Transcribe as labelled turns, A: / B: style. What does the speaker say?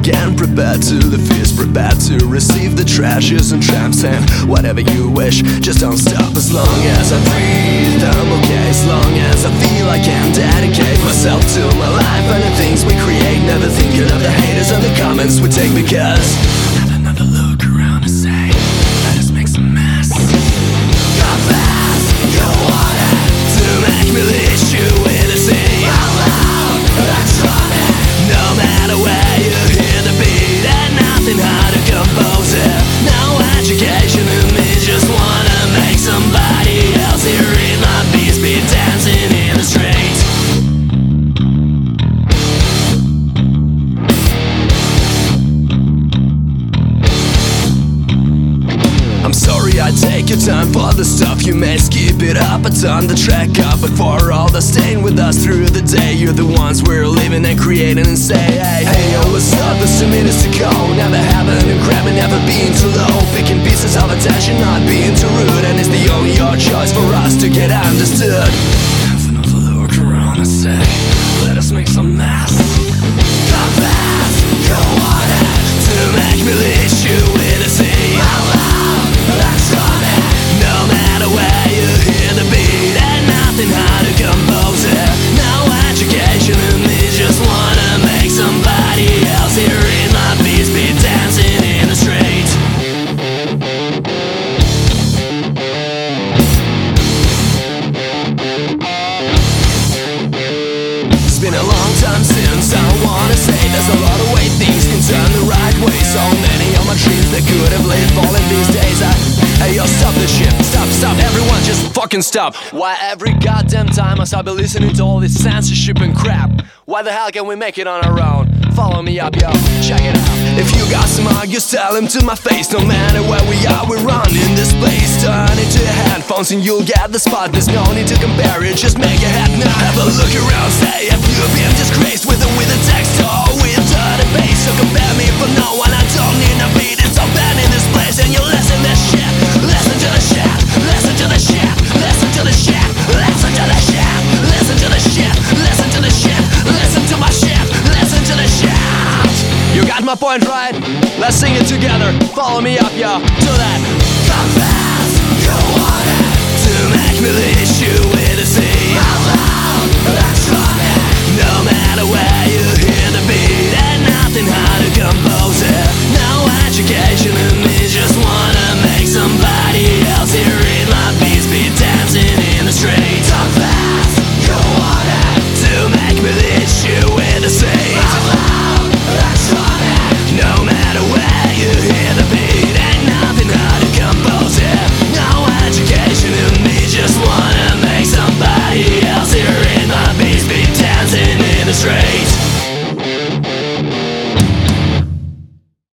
A: again. Prepared to the feast, prepared to receive the treasures and tramps. And whatever you wish, just don't stop. As long as I breathe, I'm okay. As long as I feel I can dedicate myself to my life and the things we create. Never thinking of the haters and the comments we take, because have another look around and say, let us make some mess. Go fast, you want it to make me lead you in the sea. Out loud, electronic. No matter where you hear the beat, and nothing hard to compose it. No education in me, just wanna make somebody else hear it. My beats be dancing in the street. I'm sorry I take your time for the stuff you may skip it up. I turn the track up, but for all the staying with us through the day, you're the ones we're living and creating and say, hey, hey, yo, what's up? There's 2 minutes to go. Never having and grabbing, never being too low. Picking pieces of attention, not being too rude. And it's the only your choice for us to get understood. Have another look around and say, let us make some mess. Come fast, go on it to make me lead you in the sea. Out loud, electronic. No matter where you hear the beat, and nothing hard to compose it. No education in me, just wanna make somebody else hear it. My beats be dancing in the street. It's been a long time since I wanna say there's a lot of way things can turn the right way. So many of my dreams that could have laid falling these days. Hey yo, stop this shit, stop, everyone just fucking stop. Why every goddamn time must I be listening to all this censorship and crap? Why the hell can we make it on our own? Follow me up, yo, check it out. If you got some argues, tell them to my face. No matter where we are, we're running this place. Turn it to your headphones and you'll get the spot. There's no need to compare it, just make it happen. Have a look around, say if you've been disgraced with a text or with dirty bass. So compare me for no one, I don't need a beat. It's so bad in this place and you listen to shit. Listen to the shit, listen to the shit, listen to the shit, listen to the shit, listen to the shit, listen to the shit, listen to my shit, listen to the shit. You got my point, right? Let's sing it together. Follow me up, yo, to that. Come fast, you want it to make me leave.